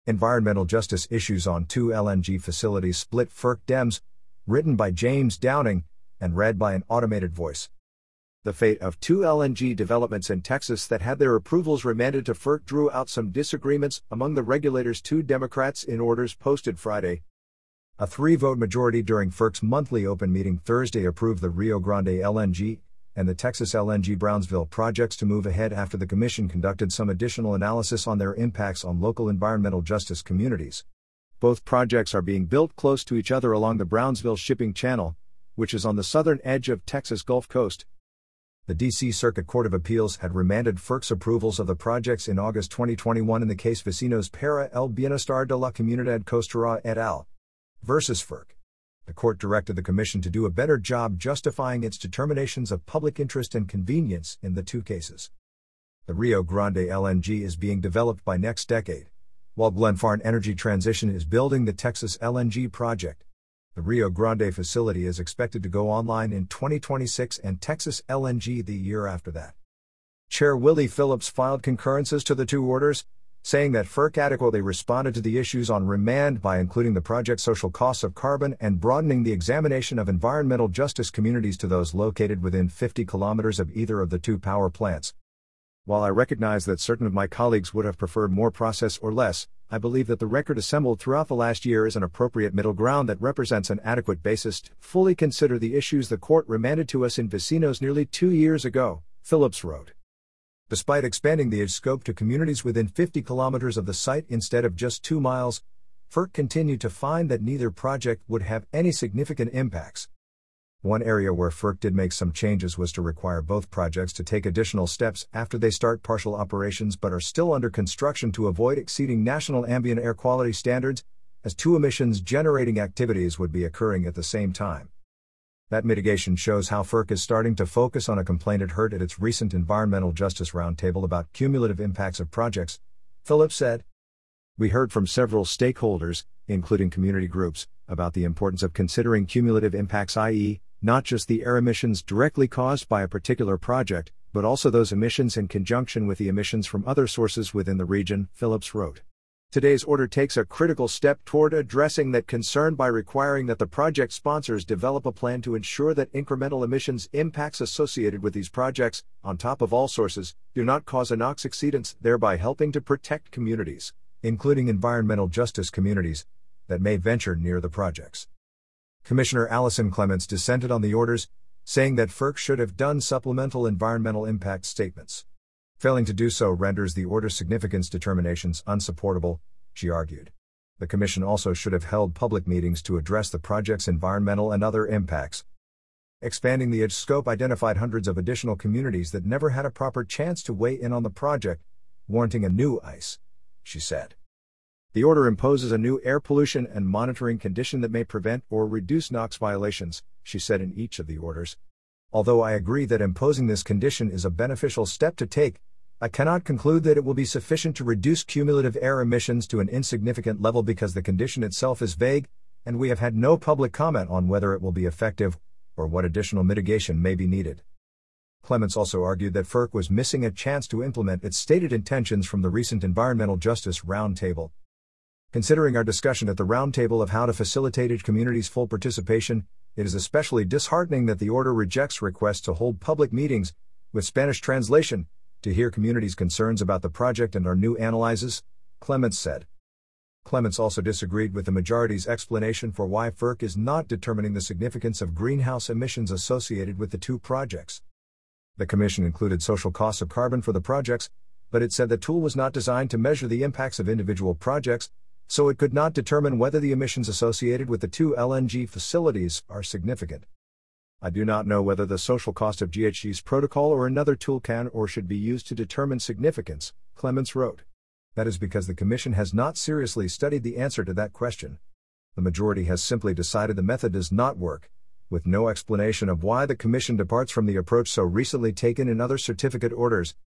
Environmental Justice Issues on Two LNG Facilities Split FERC Dems, written by James Downing, and read by an automated voice. The fate of two LNG developments in Texas that had their approvals remanded to FERC drew out some disagreements among the regulators. Two Democrats in orders posted Friday. A 3-vote majority during FERC's monthly open meeting Thursday approved the Rio Grande LNG and the Texas LNG Brownsville projects to move ahead after the Commission conducted some additional analysis on their impacts on local environmental justice communities. Both projects are being built close to each other along the Brownsville Shipping Channel, which is on the southern edge of Texas Gulf Coast. The D.C. Circuit Court of Appeals had remanded FERC's approvals of the projects in August 2021 in the case Vecinos para el Bienestar de la Comunidad Costera et al. Versus FERC. The court directed the Commission to do a better job justifying its determinations of public interest and convenience in the two cases. The Rio Grande LNG is being developed by NextDecade, while Glenfarne Energy Transition is building the Texas LNG project. The Rio Grande facility is expected to go online in 2026 and Texas LNG the year after that. Chair Willie Phillips filed concurrences to the two orders, saying that FERC adequately responded to the issues on remand by including the project's social costs of carbon and broadening the examination of environmental justice communities to those located within 50 kilometers of either of the two power plants. While I recognize that certain of my colleagues would have preferred more process or less, I believe that the record assembled throughout the last year is an appropriate middle ground that represents an adequate basis to fully consider the issues the court remanded to us in Vecinos nearly 2 years ago, Phillips wrote. Despite expanding the scope to communities within 50 kilometers of the site instead of just 2 miles, FERC continued to find that neither project would have any significant impacts. One area where FERC did make some changes was to require both projects to take additional steps after they start partial operations but are still under construction to avoid exceeding national ambient air quality standards, as two emissions-generating activities would be occurring at the same time. That mitigation shows how FERC is starting to focus on a complaint it heard at its recent Environmental Justice Roundtable about cumulative impacts of projects, Phillips said. We heard from several stakeholders, including community groups, about the importance of considering cumulative impacts, i.e., not just the air emissions directly caused by a particular project, but also those emissions in conjunction with the emissions from other sources within the region, Phillips wrote. Today's order takes a critical step toward addressing that concern by requiring that the project sponsors develop a plan to ensure that incremental emissions impacts associated with these projects, on top of all sources, do not cause a NOx exceedance, thereby helping to protect communities, including environmental justice communities, that may venture near the projects. Commissioner Allison Clements dissented on the orders, saying that FERC should have done supplemental environmental impact statements. Failing to do so renders the order's significance determinations unsupportable, she argued. The Commission also should have held public meetings to address the project's environmental and other impacts. Expanding the scope identified hundreds of additional communities that never had a proper chance to weigh in on the project, warranting a new ICE, she said. The order imposes a new air pollution and monitoring condition that may prevent or reduce NOx violations, she said in each of the orders. Although I agree that imposing this condition is a beneficial step to take, I cannot conclude that it will be sufficient to reduce cumulative air emissions to an insignificant level because the condition itself is vague, and we have had no public comment on whether it will be effective, or what additional mitigation may be needed. Clements also argued that FERC was missing a chance to implement its stated intentions from the recent Environmental Justice Roundtable. Considering our discussion at the Roundtable of how to facilitate each community's full participation, it is especially disheartening that the order rejects requests to hold public meetings, with Spanish translation, to hear communities' concerns about the project and our new analyses, Clements said. Clements also disagreed with the majority's explanation for why FERC is not determining the significance of greenhouse emissions associated with the two projects. The Commission included social costs of carbon for the projects, but it said the tool was not designed to measure the impacts of individual projects, so it could not determine whether the emissions associated with the two LNG facilities are significant. I do not know whether the social cost of GHG's protocol or another tool can or should be used to determine significance, Clements wrote. That is because the Commission has not seriously studied the answer to that question. The majority has simply decided the method does not work, with no explanation of why the Commission departs from the approach so recently taken in other certificate orders,